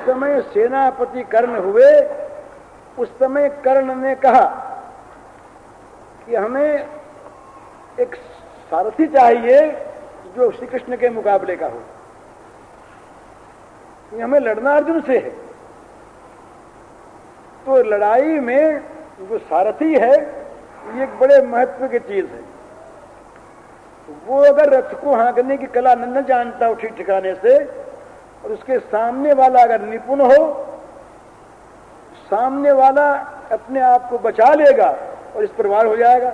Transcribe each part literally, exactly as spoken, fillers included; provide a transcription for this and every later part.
समय सेनापति कर्ण हुए, उस समय कर्ण ने कहा कि हमें एक सारथी चाहिए जो श्री कृष्ण के मुकाबले का हो, हमें लड़ना अर्जुन से है। तो लड़ाई में जो सारथी है ये एक बड़े महत्व की चीज है। वो अगर रथ को हाँकने की कला न जानता हो ठीक ठिकाने से, और उसके सामने वाला अगर निपुण हो, सामने वाला अपने आप को बचा लेगा और इस पर वार हो जाएगा।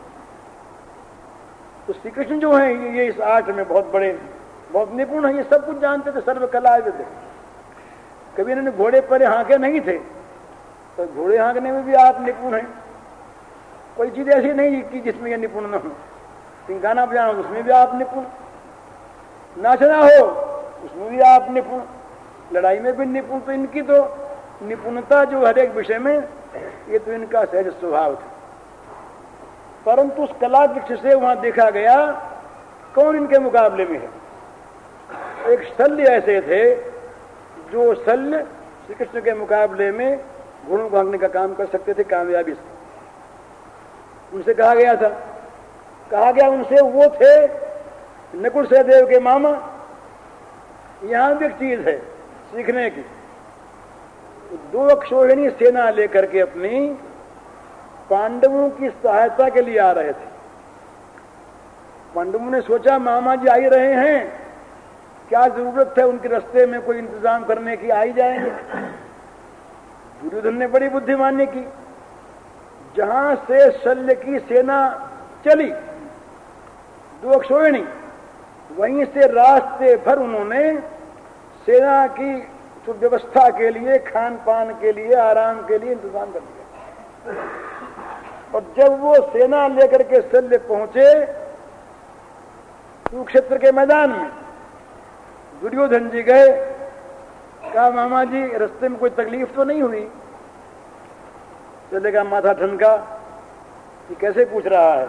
तो श्री कृष्ण जो हैं ये इस आर्ट में बहुत बड़े बहुत निपुण हैं, ये सब कुछ जानते थे, सर्व कलाविद थे। कभी इन्होंने घोड़े पर हाँके नहीं थे, तो घोड़े हाँकने में भी आप निपुण हैं। कोई चीज ऐसी नहीं कि जिसमें ये निपुण न हो। गाना बजाना हो उसमें भी आप निपुण, नाचना हो उसमें भी आप निपुण, लड़ाई में भी निपुण। तो इनकी तो निपुणता जो हर एक विषय में, ये तो इनका सहज स्वभाव था। परंतु उस कला वृक्ष से वहां देखा गया कौन इनके मुकाबले में है। एक शल्य ऐसे थे जो शल्य श्री कृष्ण के मुकाबले में घोड़ों को हाँकने का काम कर सकते थे कामयाबी से। उनसे कहा गया था, कहा गया उनसे वो थे नकुल सहदेव के मामा। यहां भी एक चीज है सीखने की। दो अक्षौहिणी सेना लेकर के अपनी पांडवों की सहायता के लिए आ रहे थे। पांडवों ने सोचा मामा जी आ ही रहे हैं, क्या जरूरत है उनके रास्ते में कोई इंतजाम करने की, आ ही जाएंगे। दुर्योधन ने बड़ी बुद्धिमानी की, जहां से शल्य की सेना चली दो अक्षौहिणी, वहीं से रास्ते भर उन्होंने सेना की सुव्यवस्था के लिए, खान पान के लिए, आराम के लिए इंतजाम कर दिया। और जब वो सेना लेकर के शल्य पहुंचे कुरुक्षेत्र के मैदान में, दुर्योधन जी गए, कहा मामा जी रास्ते में कोई तकलीफ तो नहीं हुई? शल्य का माथा ठनका कि कैसे पूछ रहा है।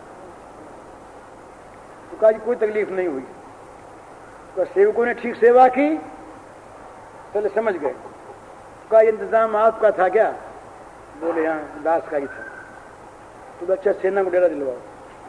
तो कहा कोई तकलीफ नहीं हुई। तो सेवकों ने ठीक सेवा की, चले समझ गए। का इंतजाम आपका था क्या? बोले हाँ दास का ही था। तो अच्छा सेना को डेरा दिलवाओ।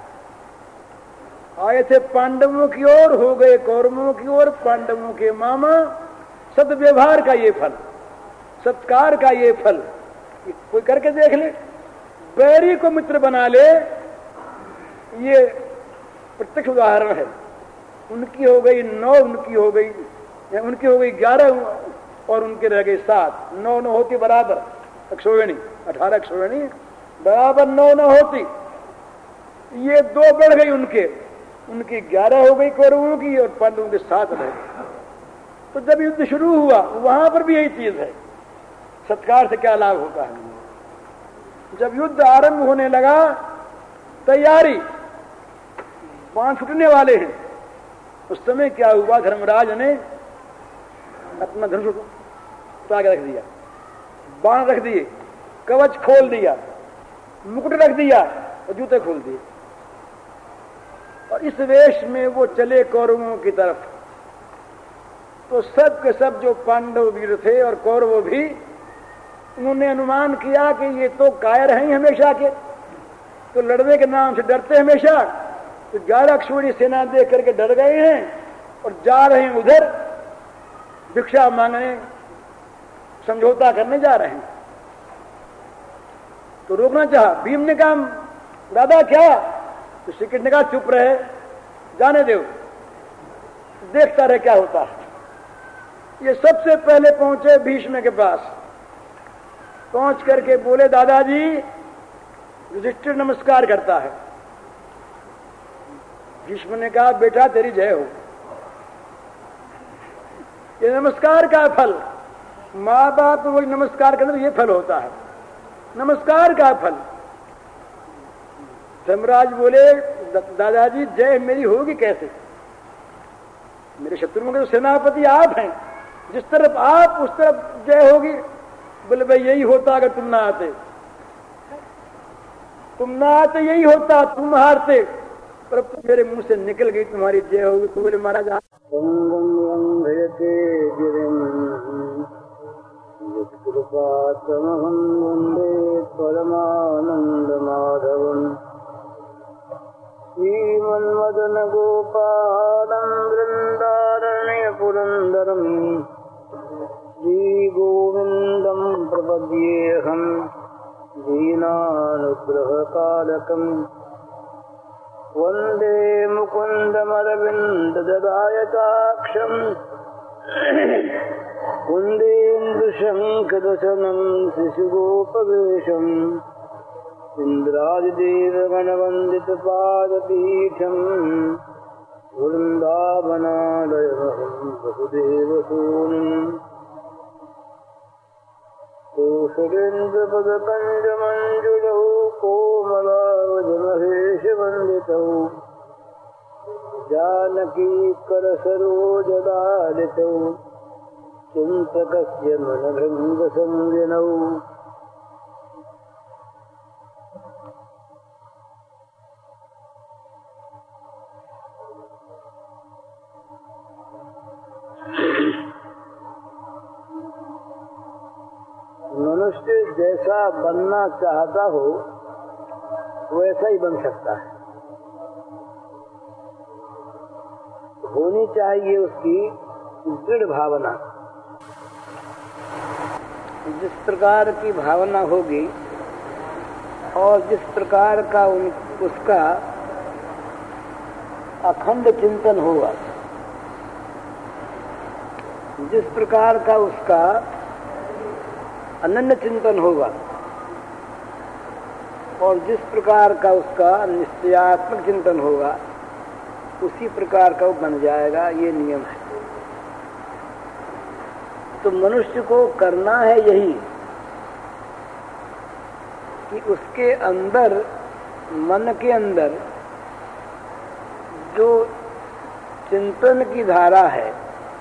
आए थे पांडवों की ओर, हो गए कौरवों की ओर। पांडवों के मामा, सद्व्यवहार का ये फल, सत्कार का ये फल, कोई करके देख ले। बैरी को मित्र बना ले, ये प्रत्यक्ष उदाहरण है। उनकी हो गई नौ, उनकी हो गई उनकी हो गई ग्यारह और उनके रह गए सात। नौ नौ होती बराबर अक्षौहिणी, अठारह अक्षौहिणी बराबर नौ नौ होती। ये दो बढ़ गई उनके, उनकी ग्यारह हो गई कौरवों की और पांडवों के सात रह गए। तो जब युद्ध शुरू हुआ वहां पर भी यही चीज है, सत्कार से क्या लाभ होता है। जब युद्ध आरंभ होने लगा, तैयारी, बाण छूटने वाले हैं, उस समय क्या हुआ, धर्मराज ने अपना धनुष उठा के रख दिया, बाण रख दिए, कवच खोल दिया, मुकुट रख दिया और जूते खोल दिए। और इस वेश में वो चले कौरवों की तरफ। तो सब के सब जो पांडव वीर थे और कौरव भी, उन्होंने अनुमान किया कि ये तो कायर हैं हमेशा के, तो लड़ने के नाम से डरते हमेशा। तो ग्यारह अक्षौहिणी सेना देख करके डर गए हैं और जा रहे हैं उधर भिक्षा मांगने, समझौता करने जा रहे हैं। तो रोकना चाहा, भीम ने कहा दादा क्या? तो श्री कृष्ण ने कहा चुप रहे, जाने दो, देखता रहे क्या होता है। ये सबसे पहले पहुंचे भीष्म के पास। पहुंच करके बोले दादाजी, युधिष्ठिर नमस्कार करता है। भीष्म ने कहा बेटा तेरी जय हो। ये नमस्कार का फल, माँ बाप वही नमस्कार करते तो ये फल होता है, नमस्कार का फल। धर्मराज बोले दादाजी जय मेरी होगी कैसे? मेरे शत्रुओं के तो सेनापति आप हैं, जिस तरफ आप उस तरफ जय होगी। बोले भाई यही होता अगर तुम ना आते, तुम ना आते यही होता, तुम हारते, पर तुम मेरे मुंह से निकल गई तुम्हारी जय होगी। तो बोले महाराज गोपातमहं वन्दे परमानन्दमाधवम् श्रीमन्मदनगोपालं वृन्दारण्यपुरन्दरम् श्रीगोविन्दं प्रपद्येऽहं दीनानुग्रहकालकम् वन्दे मुकुन्दमरविन्दददायताक्षम् कुन्देन्दुशङ्खदशनं शिशुगोपवेशम् इन्द्रादिदेवगणवन्दितपादपीठम् वृन्दावनालयमहं वसुदेवसूनुम् कोसलेन्द्रपदकञ्जमञ्जुलौ कोमलावजमहेशवन्दितौ जानकीकरसरोजलालितौ चिन्तकस्य मनभृङ्गसंज्ञनौ मनुष्य जैसा बनना चाहता हो वैसा ही बन सकता है। होनी चाहिए उसकी दृढ़ भावना। जिस प्रकार की भावना होगी और जिस प्रकार का उन, उसका अखंड चिंतन होगा, जिस प्रकार का उसका अनन्य चिंतन होगा और जिस प्रकार का उसका निश्चयात्मक चिंतन होगा, उसी प्रकार का वो बन जाएगा। ये नियम है। तो मनुष्य को करना है यही कि उसके अंदर, मन के अंदर जो चिंतन की धारा है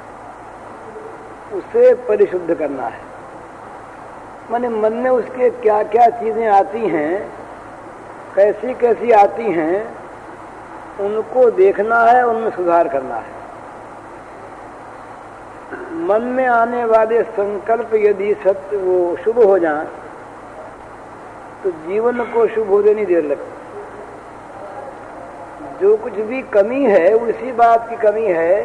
उसे परिशुद्ध करना है। माने मन में उसके क्या क्या चीजें आती हैं, कैसी कैसी आती हैं, उनको देखना है, उनमें सुधार करना है। मन में आने वाले संकल्प यदि सत्य वो शुभ हो जाए तो जीवन को शुभ होने नहीं देर लगती। जो कुछ भी कमी है उसी बात की कमी है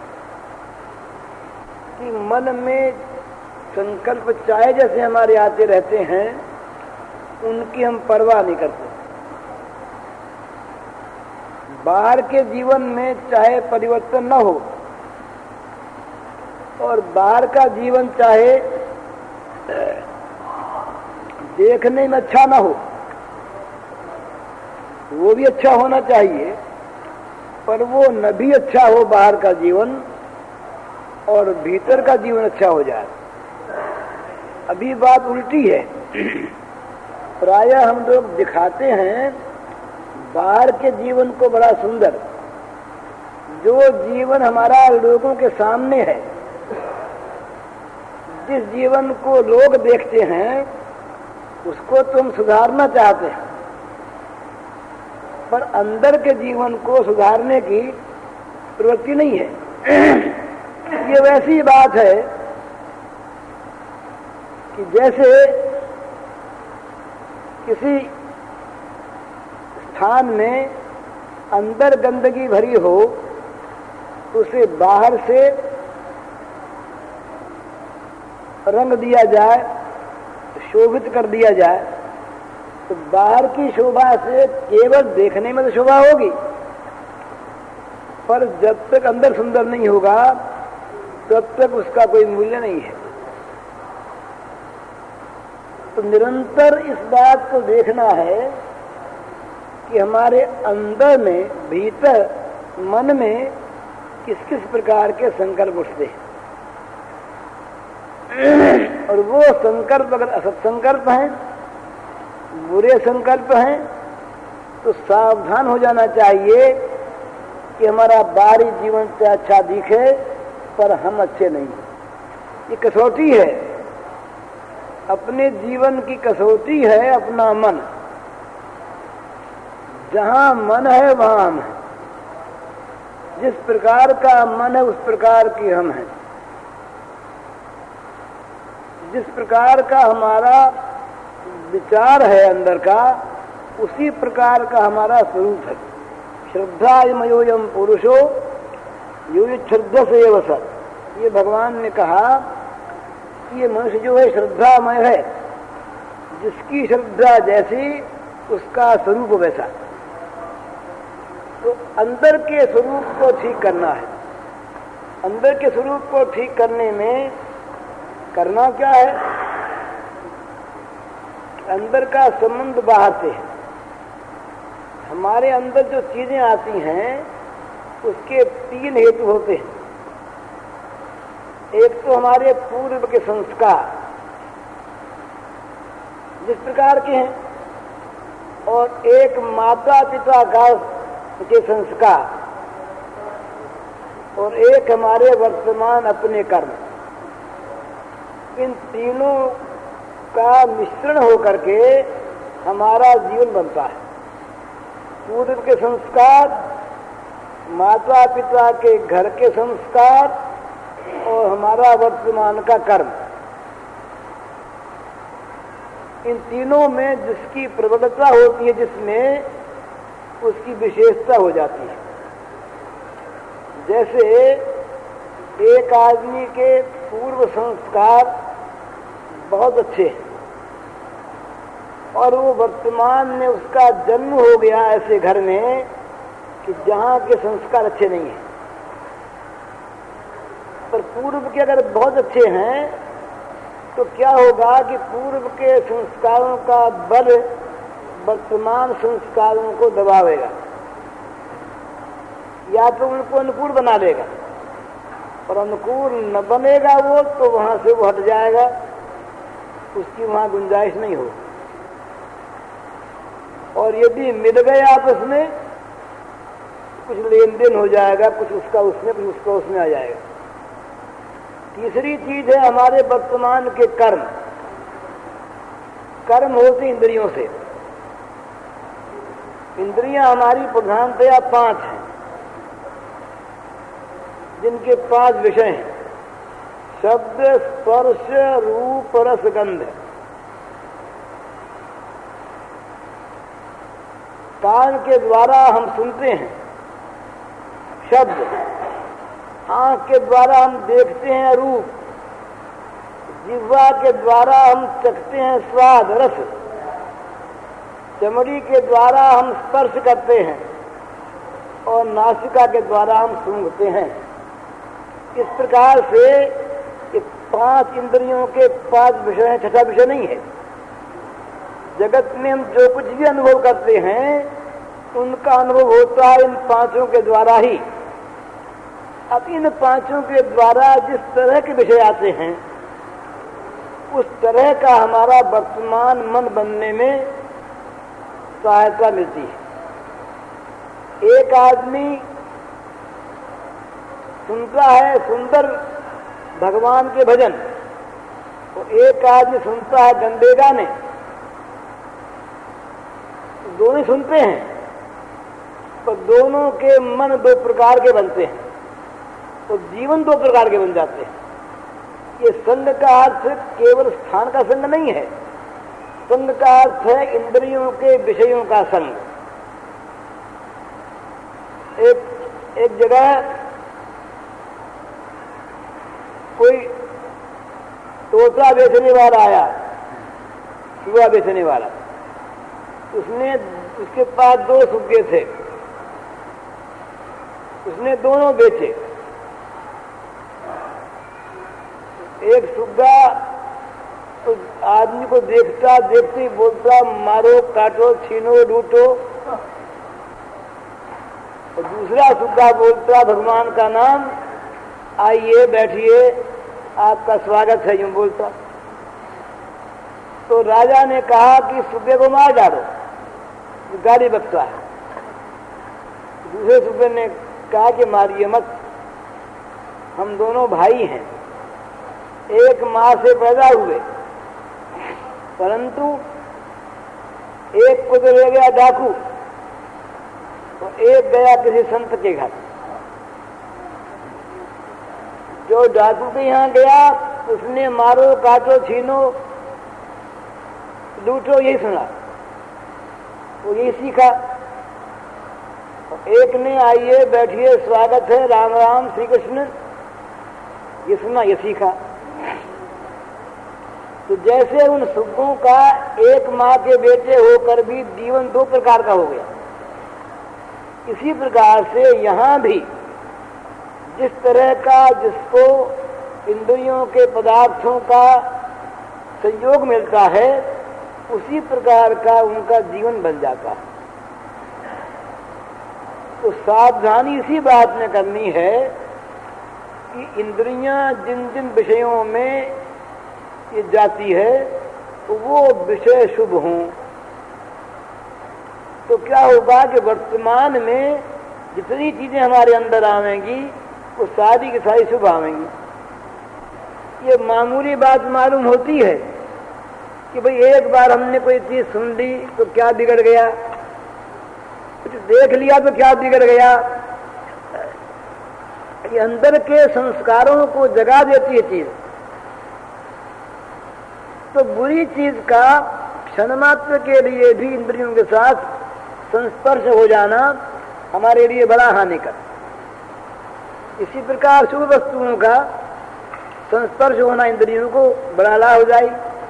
कि मन में संकल्प चाहे जैसे हमारे आते रहते हैं, उनकी हम परवाह नहीं करते। बाहर के जीवन में चाहे परिवर्तन न हो और बाहर का जीवन चाहे देखने में अच्छा ना हो, वो भी अच्छा होना चाहिए, पर वो न भी अच्छा हो बाहर का जीवन और भीतर का जीवन अच्छा हो जाए। अभी बात उल्टी है। प्रायः हम लोग दिखाते हैं बाहर के जीवन को बड़ा सुंदर, जो जीवन हमारा लोगों के सामने है, जिस जीवन को लोग देखते हैं उसको तुम सुधारना चाहते हैं, पर अंदर के जीवन को सुधारने की प्रवृत्ति नहीं है। ये वैसी बात है कि जैसे किसी स्थान में अंदर गंदगी भरी हो, उसे बाहर से रंग दिया जाए, शोभित कर दिया जाए, तो बाहर की शोभा से केवल देखने में तो शोभा होगी, पर जब तक अंदर सुंदर नहीं होगा तब तक उसका कोई मूल्य नहीं है। तो निरंतर इस बात को देखना है कि हमारे अंदर में, भीतर मन में किस किस प्रकार के संकल्प उठते हैं, और वो संकल्प अगर असत संकल्प हैं, बुरे संकल्प हैं, तो सावधान हो जाना चाहिए कि हमारा बाहरी जीवन से अच्छा दिखे पर हम अच्छे नहीं। ये कसौटी है, अपने जीवन की कसौटी है अपना मन। जहां मन है वहां हम हैं। जिस प्रकार का मन है उस प्रकार की हम हैं। जिस प्रकार का हमारा विचार है अंदर का, उसी प्रकार का हमारा स्वरूप है। श्रद्धामयोयम पुरुषो यो श्रद्धा से एवं, ये भगवान ने कहा कि ये मनुष्य जो है श्रद्धामय है, जिसकी श्रद्धा जैसी उसका स्वरूप वैसा। तो अंदर के स्वरूप को ठीक करना है। अंदर के स्वरूप को ठीक करने में करना क्या है? अंदर का संबंध बाहर से है। हमारे अंदर जो चीजें आती हैं उसके तीन हेतु होते हैं। एक तो हमारे पूर्व के संस्कार जिस प्रकार के हैं, और एक माता पिता का के संस्कार, और एक हमारे वर्तमान अपने कर्म। इन तीनों का मिश्रण होकर के हमारा जीवन बनता है। पूर्व के संस्कार, माता पिता के घर के संस्कार, और हमारा वर्तमान का कर्म। इन तीनों में जिसकी प्रबलता होती है, जिसमें उसकी विशेषता हो जाती है। जैसे एक आदमी के पूर्व संस्कार बहुत अच्छे हैं और वो वर्तमान में उसका जन्म हो गया ऐसे घर में कि जहाँ के संस्कार अच्छे नहीं हैं, पर पूर्व के अगर बहुत अच्छे हैं तो क्या होगा कि पूर्व के संस्कारों का बल वर्तमान संस्कारों को दबावेगा, या तो उनको अनुकूल बना देगा। और अनुकूल न बनेगा वो तो वहां से वो हट जाएगा, उसकी वहां गुंजाइश नहीं हो। और यदि मिल गए आपस में, कुछ लेन देन हो जाएगा, कुछ उसका उसमें कुछ उसका उसमें आ जाएगा। तीसरी चीज है हमारे वर्तमान के कर्म। कर्म होते इंद्रियों से। इंद्रियां हमारी प्रधानतया पांच हैं, जिनके पांच विषय हैं: शब्द, स्पर्श, रूप, रस, गंध। कान के द्वारा हम सुनते हैं शब्द, आंख के द्वारा हम देखते हैं रूप, जिह्वा के द्वारा हम चखते हैं स्वाद रस, चमड़ी के द्वारा हम स्पर्श करते हैं, और नासिका के द्वारा हम सूंघते हैं। इस प्रकार से ये पांच इंद्रियों के पांच विषय हैं, छठा विषय नहीं है। जगत में हम जो कुछ भी अनुभव करते हैं उनका अनुभव होता है इन पांचों के द्वारा ही। अब इन पांचों के द्वारा जिस तरह के विषय आते हैं उस तरह का हमारा वर्तमान मन बनने में सहायता मिलती है। एक आदमी सुनता है सुंदर भगवान के भजन, और एक आदमी सुनता है गंदे गाने। दोनों सुनते हैं, पर दोनों के मन दो प्रकार के बनते हैं, तो जीवन दो प्रकार के बन जाते हैं। ये संग का अर्थ केवल स्थान का संग नहीं है, संग का अर्थ है इंद्रियों के विषयों का संग। एक एक जगह कोई तोता बेचने वाला आया, सुआ बेचने वाला। उसने उसके पास दो सुग्गे थे, उसने दोनों बेचे। एक सुग्गा तो आदमी को देखता देखते ही बोलता मारो काटो छीनो लूटो, और दूसरा सुग्गा बोलता भगवान का नाम, आइए बैठिए आपका स्वागत है, यूं बोलता। तो राजा ने कहा कि सुग्गे को मार डालो, गाली बकता है। दूसरे सुग्गे ने कहा कि मारिए मत, हम दोनों भाई हैं, एक माँ से पैदा हुए, परंतु एक को तो ले गया डाकू और एक गया किसी संत के घर। जो डाकू के यहाँ गया उसने मारो काटो छीनो लूटो यही सुना, वो यही सीखा। एक ने आइए बैठिए स्वागत है राम राम श्री कृष्ण, ये सुना ये सीखा। तो जैसे उन सुखों का एक माँ के बेटे होकर भी जीवन दो प्रकार का हो गया, इसी प्रकार से यहाँ भी जिस तरह का जिसको इंद्रियों के पदार्थों का संयोग मिलता है उसी प्रकार का उनका जीवन बन जाता है। तो सावधानी इसी बात में करनी है कि इंद्रियां जिन जिन विषयों में ये जाती है वो विषय शुभ हों। तो क्या होगा कि वर्तमान में जितनी चीजें हमारे अंदर आवेंगी वो सारी की सारी शुभ आवेंगी। ये मामूली बात मालूम होती है कि भाई एक बार हमने कोई चीज सुन ली तो क्या बिगड़ गया, कुछ देख लिया तो क्या बिगड़ गया। ये अंदर के संस्कारों को जगा देती है चीज। तो बुरी चीज का क्षण मात्र के लिए भी इंद्रियों के साथ संस्पर्श हो जाना हमारे लिए बड़ा हानिकर। इसी प्रकार शुभ वस्तुओं का संस्पर्श होना इंद्रियों को बड़ा लाभ हो जाए।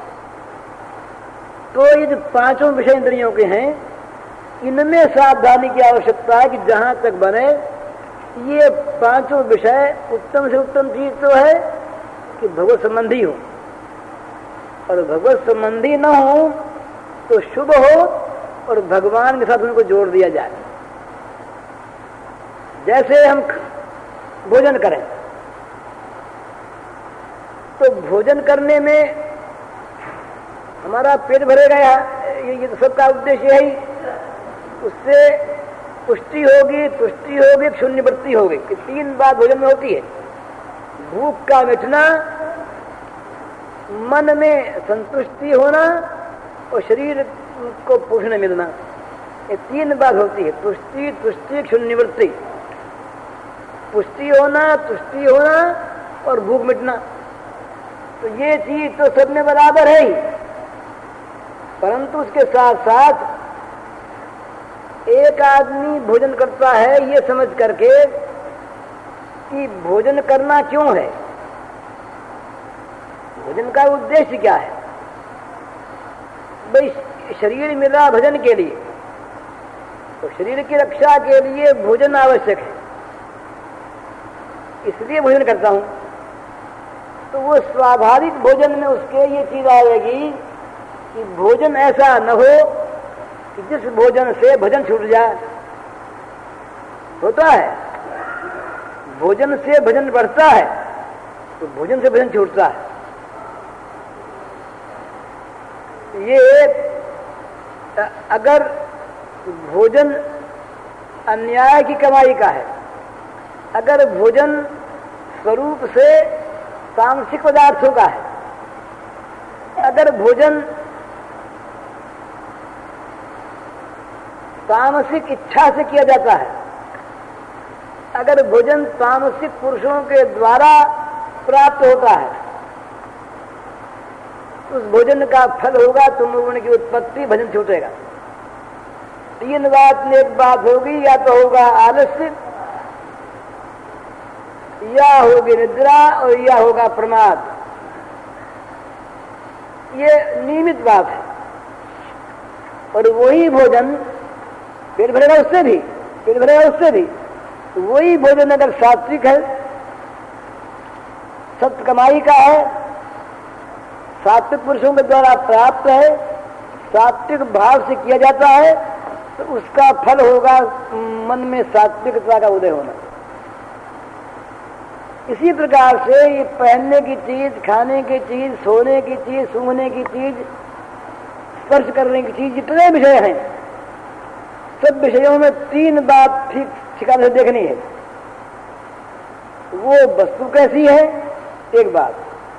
तो ये जो पांचों विषय इंद्रियों के हैं इनमें सावधानी की आवश्यकता है कि जहां तक बने ये पांचों विषय उत्तम से उत्तम चीज तो है कि भगवत संबंधी हो, और भगवत संबंधी न हो तो शुभ हो और भगवान के साथ उनको जोड़ दिया जाए। जैसे हम भोजन करें तो भोजन करने में हमारा पेट भरेगा, ये, ये तो सबका उद्देश्य है ही। उससे पुष्टि होगी, तुष्टि होगी, शून्य वृत्ति होगी। कि तीन बात भोजन में होती है, भूख का मिटना, मन में संतुष्टि होना और शरीर को पोषण मिलना। ये तीन बात होती है, पुष्टि तुष्टि शून्य वृत्ति। पुष्टि होना, तुष्टि होना और भूख मिटना। तो ये चीज तो सब में बराबर है ही, परंतु उसके साथ साथ एक आदमी भोजन करता है ये समझ करके कि भोजन करना क्यों है, भोजन का उद्देश्य क्या है। भाई शरीर मिला भोजन के लिए, तो शरीर की रक्षा के लिए भोजन आवश्यक है, इसलिए भोजन करता हूं। तो वो स्वाभाविक भोजन में उसके ये चीज आएगी कि भोजन ऐसा न हो कि जिस भोजन से भजन छूट जाए। होता है भोजन से भजन बढ़ता है तो भोजन से भजन छूटता है। ये अगर भोजन अन्याय की कमाई का है, अगर भोजन स्वरूप से तामसिक पदार्थों का है, अगर भोजन तामसिक इच्छा से किया जाता है, अगर भोजन तामसिक पुरुषों के द्वारा प्राप्त होता है, उस भोजन का फल होगा तुम लोगों की उत्पत्ति, भजन छूटेगा। तीन बात में एक बात होगी, या तो होगा आलस्य, या होगी निद्रा, और या होगा प्रमाद। ये नियमित बात है। और वही भोजन पेट भरेगा उससे भी, पेट भरेगा उससे भी। वही भोजन अगर सात्विक है, सत्य कमाई का है, सात्विक पुरुषों के द्वारा प्राप्त है, सात्विक भाव से किया जाता है, तो उसका फल होगा मन में सात्विकता का उदय होना। इसी प्रकार से ये पहनने की चीज, खाने की चीज, सोने की चीज, सूंघने की चीज, स्पर्श करने की चीज, जितने विषय हैं, सब विषयों में तीन बात ठीक ठिकाने से देखनी है। वो वस्तु कैसी है, एक बात।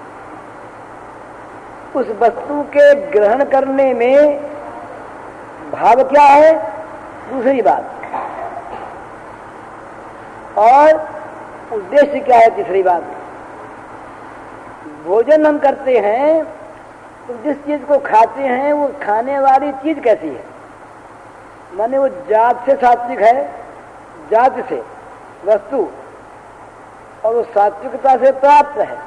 उस वस्तु के ग्रहण करने में भाव क्या है, दूसरी बात। और उद्देश्य क्या है, तीसरी बात। भोजन हम करते हैं तो जिस चीज को खाते हैं वो खाने वाली चीज कैसी है, माने वो जात से सात्विक है, जात से वस्तु, और वो सात्विकता से प्राप्त है,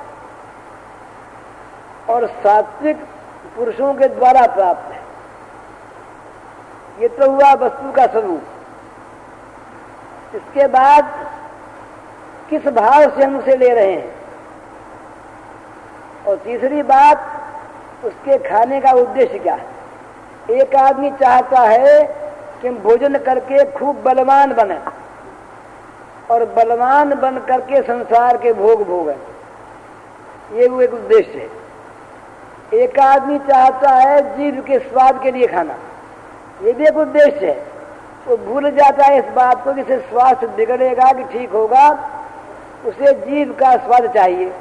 और सात्विक पुरुषों के द्वारा प्राप्त है। ये तो हुआ वस्तु का स्वरूप। इसके बाद किस भाव से हम उसे ले रहे हैं, और तीसरी बात उसके खाने का उद्देश्य क्या है। एक आदमी चाहता है कि हम भोजन करके खूब बलवान बने और बलवान बन करके संसार के भोग भोगें, ये वो एक उद्देश्य है। एक आदमी चाहता है जीभ के स्वाद के लिए खाना, ये भी एक उद्देश्य है। वो भूल जाता है इस बात को कि इससे स्वास्थ्य बिगड़ेगा कि ठीक होगा, उसे जीभ का स्वाद चाहिए।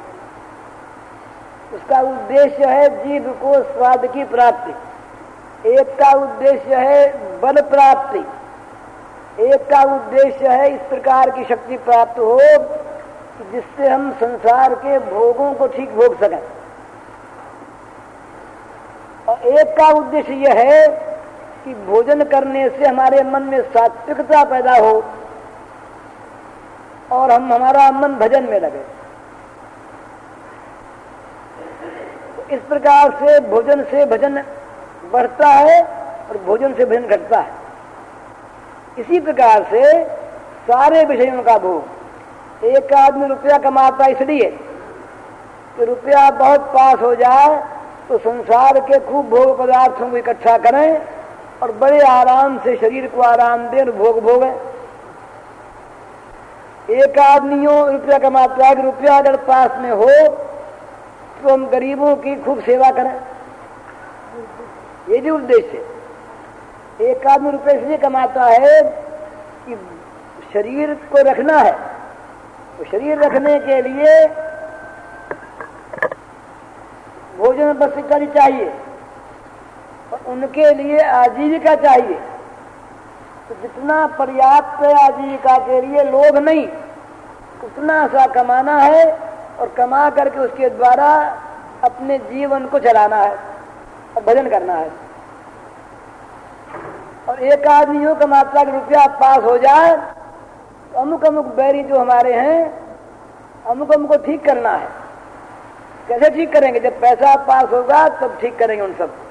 उसका उद्देश्य है जीभ को स्वाद की प्राप्ति। एक का उद्देश्य है बल प्राप्ति, एक का उद्देश्य है इस प्रकार की शक्ति प्राप्त हो जिससे हम संसार के भोगों को ठीक भोग सकें, और एक का उद्देश्य यह है कि भोजन करने से हमारे मन में सात्विकता पैदा हो और हम हमारा मन भजन में लगे। इस प्रकार से भोजन से भजन बढ़ता है और भोजन से भजन घटता है। इसी प्रकार से सारे विषयों का भोग। एक आदमी रुपया कमाता इसलिए कि रुपया बहुत पास हो जाए तो संसार के खूब भोग पदार्थों को इकट्ठा करें और बड़े आराम से शरीर को आराम दें और भोग भोगें। एक आदमी रुपया कमाता है कि रुपया अगर पास में हो तो हम गरीबों की खूब सेवा करें, ये भी उद्देश्य है। एक आदमी रुपये इसलिए कमाता है कि शरीर को रखना है, तो शरीर रखने के लिए भोजन बस इत्यादि चाहिए और उनके लिए आजीविका चाहिए। तो जितना पर्याप्त है आजीविका के लिए लोभ नहीं, उतना सा कमाना है और कमा करके उसके द्वारा अपने जीवन को चलाना है और भजन करना है। और एक आदमी यूं कमाता कि रुपया पास हो जाए तो अमुक अमुक बैरी जो हमारे हैं अमुक अमुक को ठीक करना है। कैसे ठीक करेंगे? जब पैसा पास होगा तब ठीक करेंगे उन सब।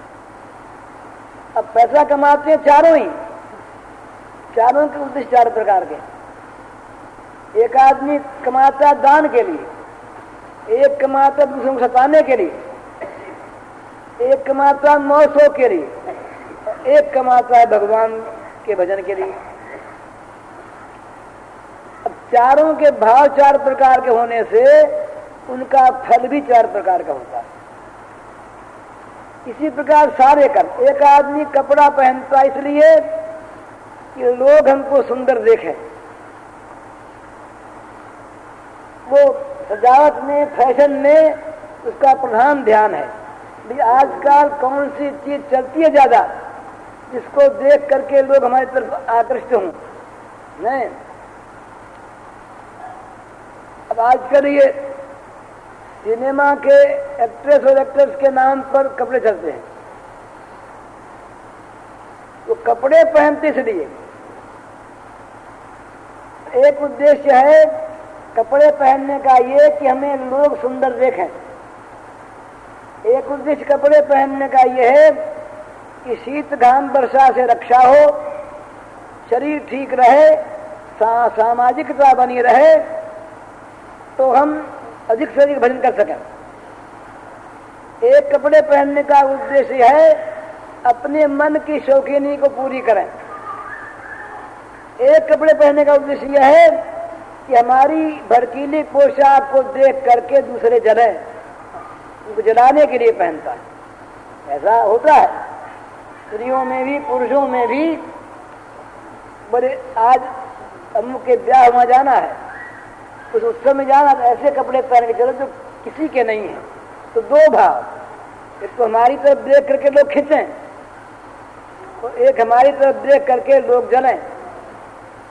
अब पैसा कमाते हैं चारों ही, चारों के उद्देश्य चार प्रकार के। एक आदमी कमाता दान के लिए, एक कमाता दूसरों को सताने के लिए, एक कमाता मौसों के लिए, एक कमाता है भगवान के भजन के लिए। अब चारों के भाव चार प्रकार के होने से उनका फल भी चार प्रकार का होता है। इसी प्रकार सारे कर्म। एक आदमी कपड़ा पहनता इसलिए कि लोग हमको सुंदर देखें, वो सजावट में फैशन में उसका प्रधान ध्यान है। आजकल कौन सी चीज चलती है ज्यादा जिसको देख करके लोग हमारी तरफ आकृष्ट हों? नहीं। अब आजकल ये सिनेमा के एक्ट्रेस और एक्टर्स के नाम पर कपड़े चलते हैं। तो कपड़े पहनते इसलिए एक उद्देश्य है कपड़े पहनने का ये कि हमें लोग सुंदर देखें। एक उद्देश्य कपड़े पहनने का ये है कि शीत घाम वर्षा से रक्षा हो, शरीर ठीक रहे, सा, सामाजिकता बनी रहे, तो हम अधिक से अधिक भजन कर सकें। एक कपड़े पहनने का उद्देश्य है अपने मन की शौकीनी को पूरी करें। एक कपड़े पहनने का उद्देश्य यह है कि हमारी भड़कीली पोशाक को देख करके दूसरे जले, उनको जलाने के लिए पहनता है। ऐसा होता है स्त्रियों में भी पुरुषों में भी। बड़े आज अमुक के ब्याह वहां जाना है, उस उत्सव में जाना, तो ऐसे कपड़े पहन के चलो जो किसी के नहीं है। तो दो भाव, एक तो हमारी तरफ देख करके लोग खींचें और एक हमारी तरफ देख करके लोग जलें।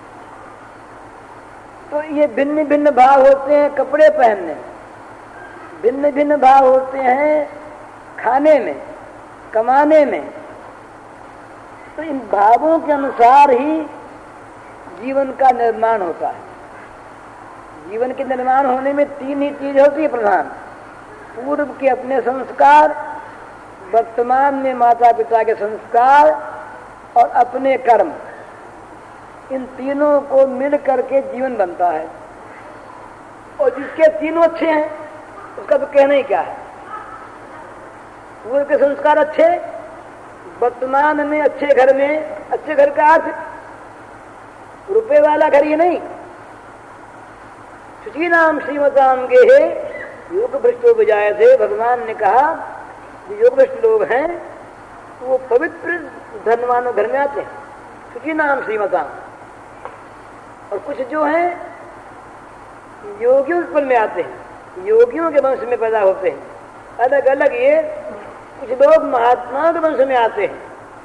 तो ये भिन्न भिन्न भाव होते हैं कपड़े पहनने। भिन्न भिन्न भाव होते हैं खाने में, कमाने में। तो इन भावों के अनुसार ही जीवन का निर्माण होता है। जीवन के निर्माण होने में तीन ही चीज होती है प्रधान। पूर्व के अपने संस्कार, वर्तमान में माता पिता के संस्कार और अपने कर्म। इन तीनों को मिल करके जीवन बनता है। और जिसके तीनों अच्छे हैं उसका तो कहना ही क्या है। पूर्व के संस्कार अच्छे, वर्तमान में अच्छे घर में, अच्छे घर का अर्थ रुपए वाला घर ही नहीं। शुचि नाम श्रीमताम गे है योग भ्रष्टो बजाय थे। भगवान ने कहा जो योग भ्रष्ट लोग हैं वो पवित्र धनवानों घर में आते हैं, शुचि नाम श्रीमताम। और कुछ जो हैं योगियों के कुल में आते हैं, योगियों के वंश में पैदा होते हैं। अलग अलग ये कुछ लोग महात्माओं के वंश में आते हैं।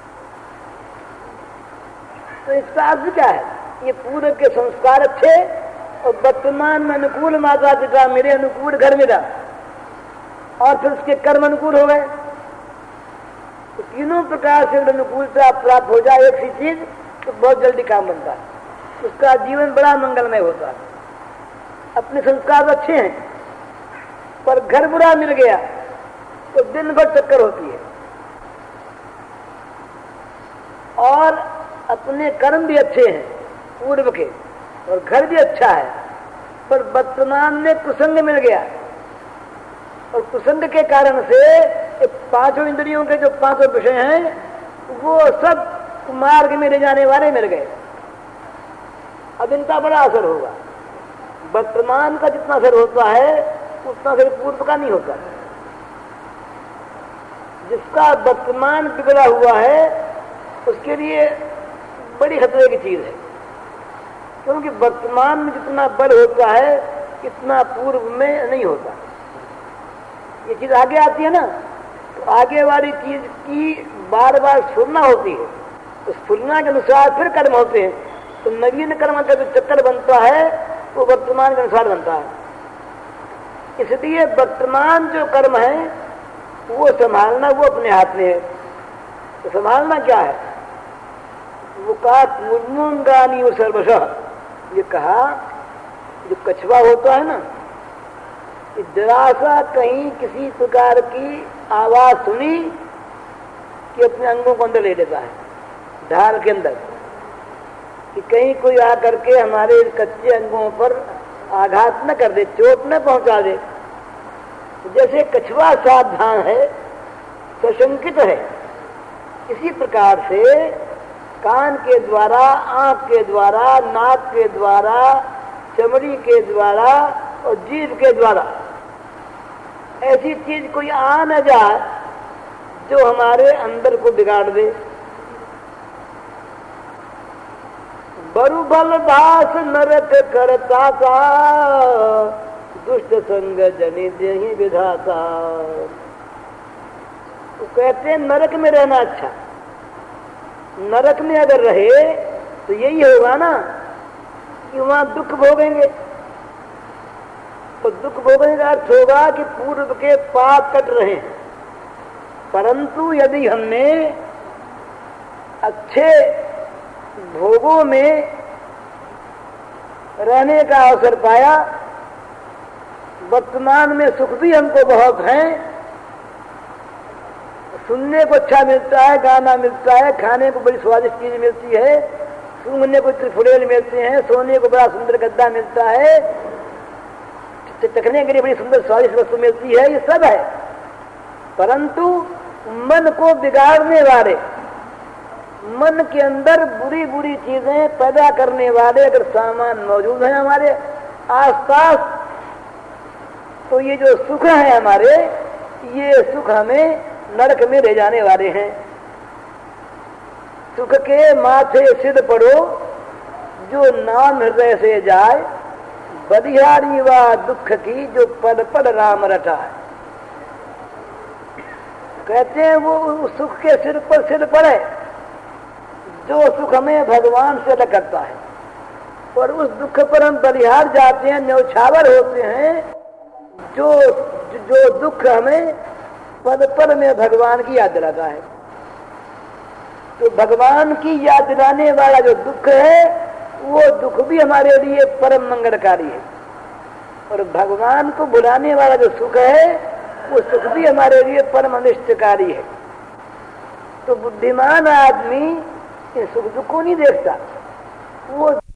तो इसका अर्थ क्या है? ये पूर्व के संस्कार अच्छे और वर्तमान में अनुकूल माता पिता, मेरे अनुकूल घर मिला, और फिर उसके कर्म अनुकूल हो गए। तो तीनों प्रकार से अनुकूलता प्राप्त हो जाए एक सी चीज तो बहुत जल्दी काम बनता है, उसका जीवन बड़ा मंगलमय होता है। अपने संस्कार अच्छे हैं पर घर बुरा मिल गया तो दिन भर चक्कर होती है। और अपने कर्म भी अच्छे हैं पूर्व के और घर भी अच्छा है, पर वर्तमान में कुसंग मिल गया और कुसंग के कारण से पांचों इंद्रियों के जो पांचों विषय हैं वो सब मार्ग में ले जाने वाले मिल गए। अब इनका बड़ा असर होगा। वर्तमान का जितना असर होता है उतना असर पूर्व का नहीं होता। जिसका वर्तमान बिगड़ा हुआ है उसके लिए बड़ी खतरे की चीज है, क्योंकि वर्तमान में जितना बल होता है इतना पूर्व में नहीं होता। ये चीज आगे आती है ना, तो आगे वाली चीज की बार बार स्फुरना होती है। तो स्फुरना के अनुसार फिर कर्म होते हैं। तो नवीन कर्म का जो चक्कर बनता है वो वर्तमान के अनुसार बनता है। इसलिए वर्तमान जो कर्म है वो संभालना वो अपने हाथ में है। तो संभालना क्या है? वो कहा पूर्णोंगानी सर्वशः। ये कहा जो कछुआ होता है ना, जरा सा कहीं किसी प्रकार की आवाज सुनी कि अपने अंगों को अंदर ले लेता है, ढाल के अंदर, कि कहीं कोई आकर के हमारे कच्चे अंगों पर आघात न कर दे, चोट न पहुंचा दे। जैसे कछुआ सावधान है, सशंकित है, इसी प्रकार से कान के द्वारा, आंख के द्वारा, नाक के द्वारा, चमड़ी के द्वारा और जीभ के द्वारा ऐसी चीज कोई आ न जाए जो हमारे अंदर को बिगाड़ दे। बरु बल दास नरक करता था, दुष्ट संग जनि देहि विधाता। तो कहते हैं नरक में रहना अच्छा। नरक में अगर रहे तो यही होगा ना कि वहां दुख भोगेंगे। तो दुख भोगने का अर्थ होगा कि पूर्व के पाप कट रहे हैं। परंतु यदि हमने अच्छे भोगों में रहने का अवसर पाया, वर्तमान में सुख भी हमको बहुत है, सुनने को अच्छा मिलता है, गाना मिलता है, खाने को बड़ी स्वादिष्ट चीज मिलती है, सूंघने को त्रिफुलेल मिलते हैं, सोने को बड़ा सुंदर गद्दा मिलता है, चखने के लिए बड़ी सुंदर स्वादिष्ट वस्तु मिलती है, ये सब है। परंतु मन को बिगाड़ने वाले, मन के अंदर बुरी बुरी चीजें पैदा करने वाले अगर सामान मौजूद हैं हमारे आसपास, तो ये जो सुख है हमारे, ये सुख हमें नरक में ले जाने वाले हैं। सुख के माथे सिद्ध पड़ो, जो नाम हृदय से जाए, बलिहारी व दुख की जो पद पद राम रटा है। कहते हैं वो उस सुख के सिर पर सिर पड़े जो सुख हमें भगवान से अलग करता है, और उस दुख पर हम बलिहार जाते हैं, न्यौछावर होते हैं, जो जो दुख हमें पल पल में भगवान की याद दिलाता है। तो भगवान की याद दिलाने वाला जो दुख है वो दुख भी हमारे लिए परम मंगलकारी है, और भगवान को भुलाने वाला जो सुख है वो सुख भी हमारे लिए परम अनिष्टकारी है। तो बुद्धिमान आदमी इन सुख दुख को नहीं देखता, वो